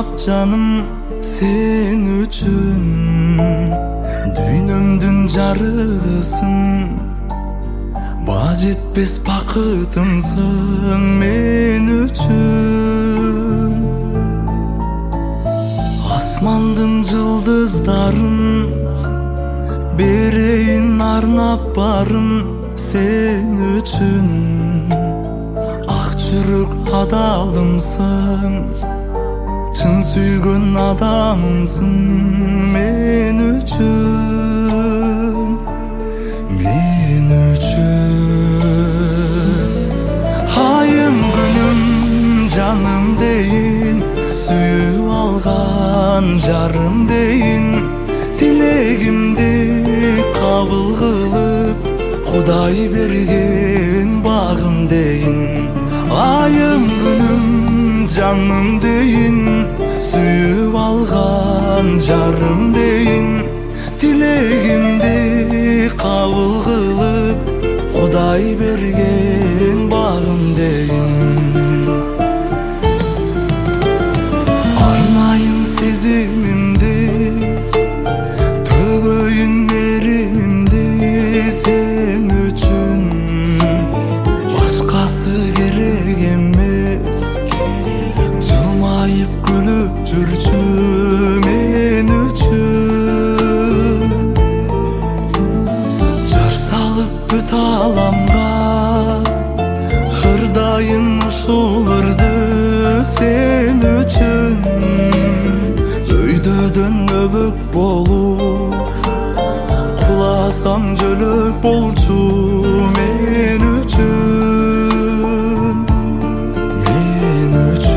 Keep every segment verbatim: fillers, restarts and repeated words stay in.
арнап жаным сен үчүн дүйнөмдүн жарыгысың баа жетпес бакытымсың мен үчүн асмандын жылдыздарын берейин арнап барын сен үчүн ак жүрөк адалымсың чын сүйгөн адамсың мен үчүн мен үчүн айым күнүм жаным дейин сүйүп алган жарым дейин тилегимди кабыл кылып Кудай берген багым дейин айым күнүм жаным дейин сүйүп алган жарым дейин тилегимди кабыл кылып Кудай берген багым дейин арнайын сезимимди төгөйүн меримимди сен үчүн башкасы керек эмес жылмайып күлүп жүрчү мен үчүн жар салып бүт аламга ырдайын ушул ырды сен үчүн өйдөдөн өбөк болуп куласам жөлөк болчу мен үчүн мен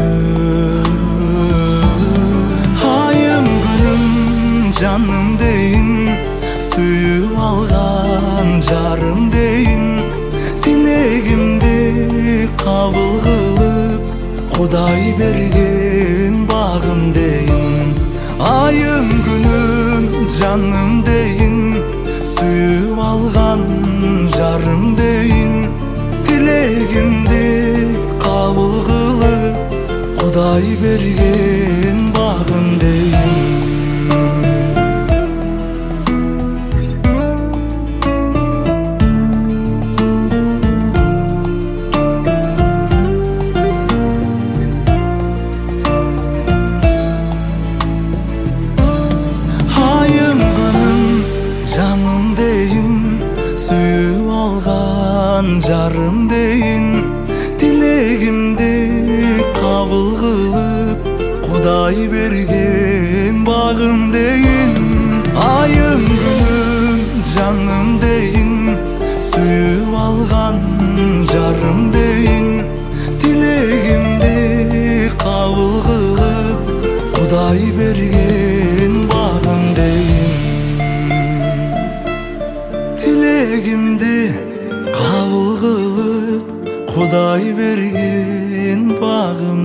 үчүн айым күнүм жаным дейин сүйүп алган жарым дейин тилегимди кабыл кылып Кудай берген багым дейин айым күнүм жаным дейин сүйүп алган жарым дейин тилегимди кабыл кылып Кудай берген багым дейин жарым дейин тилегимди кабыл кылып Кудай берген багым дейин айым күнүм жаным дейин сүйүп алган жарым дейин тилегимди кабыл кылып Кудай берген багым дейин тилегимди кабыл кылып Кудай берген багым